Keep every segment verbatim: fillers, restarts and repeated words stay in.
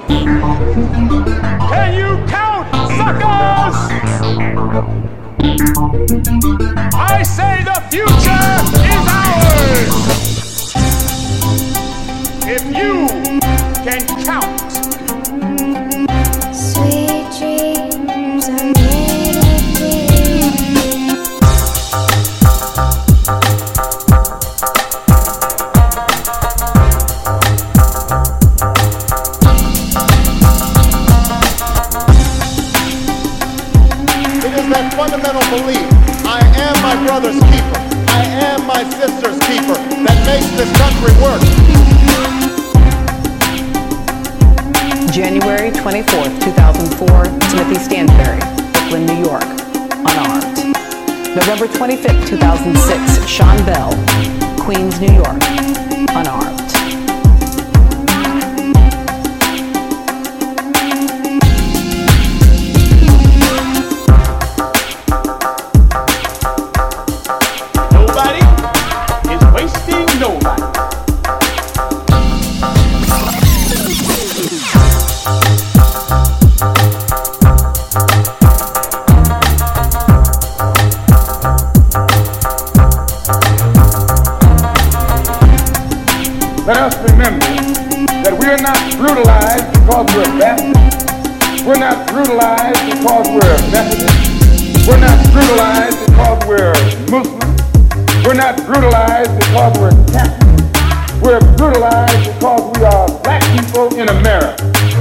Can you count, suckers? I say the future is ours. If you can count. Sweet dreams are made of dreams. It is that fundamental belief, I am my brother's keeper, I am my sister's keeper, that makes this country work. January twenty-fourth, two thousand four, Timothy Stansberry, Brooklyn, New York, unarmed. November twenty-fifth, two thousand six, Sean Bell, Queens, New York, unarmed. Nobody is wasting nobody. Let us remember that we are not brutalized because we're Baptist. We're not brutalized because we're Methodist. We're not brutalized because we're Muslim. We're not brutalized because we're Catholic. We're brutalized because we are black people in America.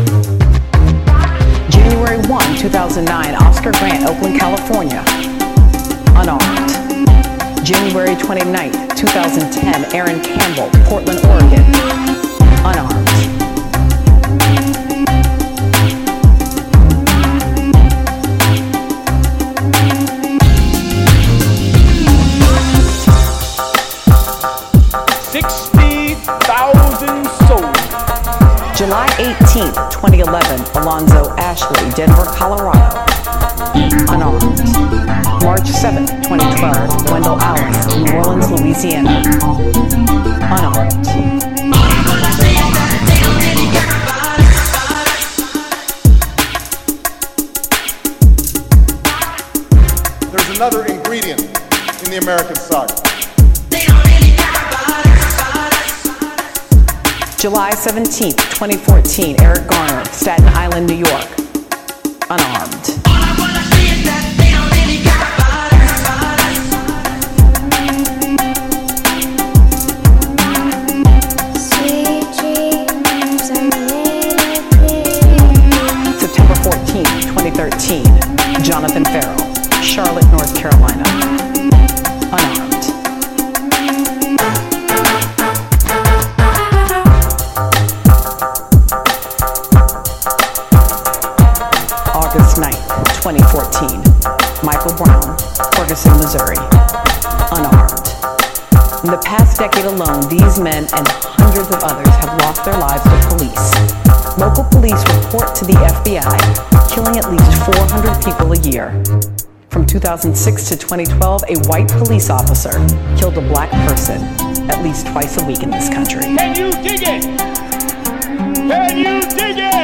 January first, two thousand nine, Oscar Grant, Oakland, California, unarmed. January twenty-ninth, two thousand ten, Aaron Campbell, Portland, Oregon, unarmed. sixty thousand souls. July eighteenth, twenty eleven, Alonzo Ashley, Denver, Colorado, unarmed. March seventh, twenty twelve, Wendell Allen, New Orleans, Louisiana, unarmed. There's another ingredient in the American saga. July seventeenth, twenty fourteen, Eric Garner, Staten Island, New York, unarmed. Sweet dreams are made of dreams. September fourteenth, twenty thirteen, Jonathan Farrell, Charlotte, North Carolina, unarmed. August ninth, twenty fourteen, Michael Brown, Ferguson, Missouri, unarmed. In the past decade alone, these men and hundreds of others have lost their lives to police. Local police report to the F B I killing at least four hundred people a year. From two thousand six to twenty twelve, a white police officer killed a black person at least twice a week in this country. Can you dig it? Can you dig it?